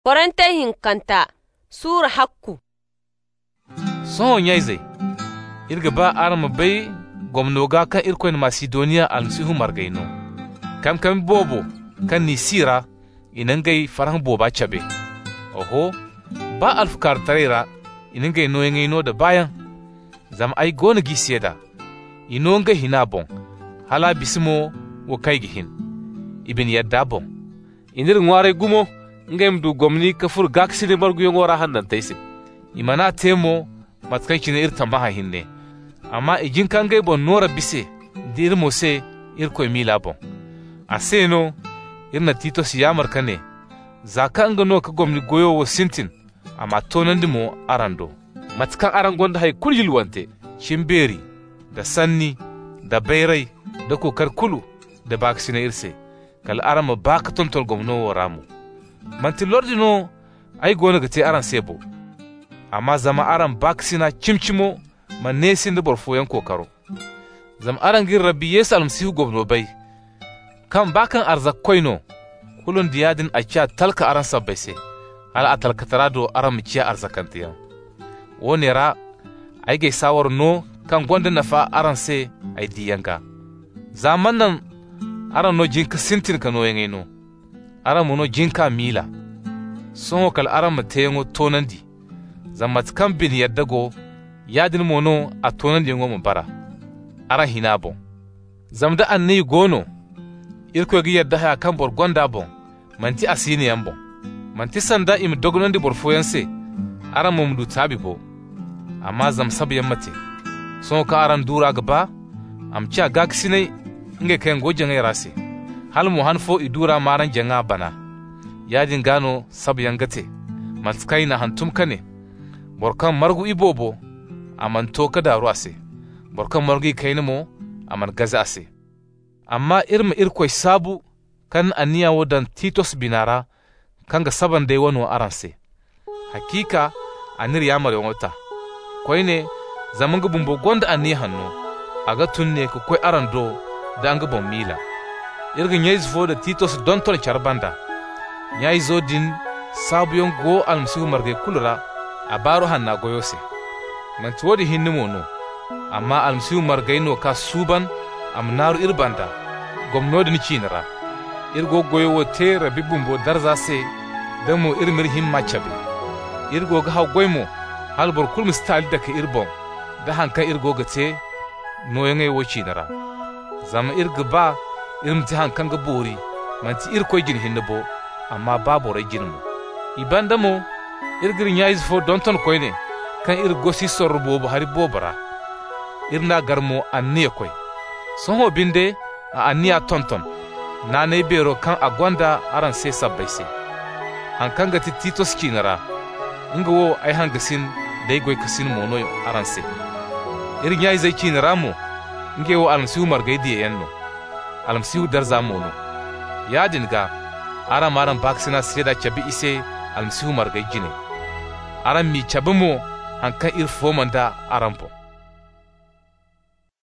Korante hinkanta Sura hakku. Sohon yaizai, irga ba arma bai gwamnoga kan irkoin Masidoniya almasihu margaino. Kam bobo kan ni sira inangai farhan boba cabe. Oho, ba alfukar tarera inangai noyengaino da bayan, zam ai gona gisiyada, inonga hina bon, hala bisimo wo kai gihin. Ibin yadda bon. Inir ngware gumo, ngem du gomni kafur gaksini margu yongora hannan taisi. Imana temo matkan kine irta maha hinne. Amma ijin kan gai bon nora bise, di irmo se irko mila bon. Aseno irna tito siyamar kane, zaka anga no ka gomni goyo wo sintin, amma tonan dimo arando. Matkan aran gonda hay kuljil wante, shimberi, da sanni, da bairai, da kokar kulu, da baksina irse. Kal arama baka tontol gomno wo ramu. Manti lordi no ai gona gate aran sebo. Amma zama aran baksina cimcimo man nesin da borfoyan kokaro. Zam aran gin rabbi Yesu almasihu gomno bai. Kan bakan arzak koino kulun diyadin a kya talka aran sabbaise. Ala a talkatarado aran mikiya arzakantiyan. Wone ra ai gai sawar no kan gwanda nafa aran se ai diyanka. Zaman nan aran no jinka sintin ka no yengeno. Aran mo no jinka mila. Songo kal aran mateyengo tonandi. Zamat kan bin yadda go yadin mo no a tonandi ngo bara. Aran hina bon. Zamda anni gono. Irko gi yadda ha kan bor gonda bon. Manti asini yan bon. Manti sanda im dognandi bor foyanse. Aran mo mdu tabi bo. Amma zam sabiyan mate. Songo ka aran dura gaba. Am cha gagsinai nge ken gojen ai rase hal mu hanfo idura maran janga bana yadin gano sabyan gate matskai na hantum kane borkan margu ibobo aman to kada ruase borkan margu kaini mo aman gaza ase amma irma irkoi sabu kan aniya wodan titos binara kan ga saban dai wano aranse hakika anir yamar yongota koine zaman gubumbo gonda aniya hanno aga tunne ko koi arando da an gabon mila irgin ya izfo da titos don tol charbanda ya izo din sabuyon go almasihu marge kulura a baro hanna goyose manti wodi hinni mono amma almasihu marge no ka suban amnaru irbanda gomnodi ni cinara irgo goyo wote rabibumbo darza se damo irmir himma chabe irgo ga ha goymo halbor kulmi style da ka irbon da hanka irgo gate no yenge wo cinara zama irga ba irmti hankan ga bori manti irko jin hinbo amma babu rai jinmu ibanda mo irgirin yayi fo don ton koyne kan irgo si sorbo bo hari bobara irna garmo anniya koy soho binde a anniya tonton na ne bero kan agwanda aran sai sabbaise hankan ga tito skinara inga wo ai hangasin dai goy kasin mono aran sai irin yayi zai kinara mo nge wo almasihu margaidi yanno almasihu darza mono yadin ga aran maran baksina seda chabi ise almasihu margaidi ne aran mi chabimo hankan irfo manda aran po